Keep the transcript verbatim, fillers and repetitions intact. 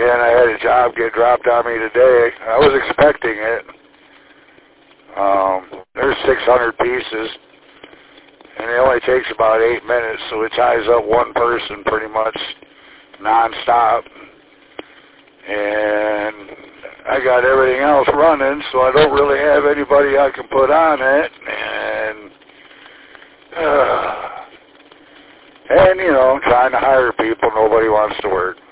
and I had a job get dropped on me today. I was expecting it. Um, there's six hundred pieces, and it only takes about eight minutes, so it ties up one person pretty much nonstop. And I got everything else running, so I don't really have anybody I can put on it. And, uh, and you know, trying to hire people, nobody wants to work.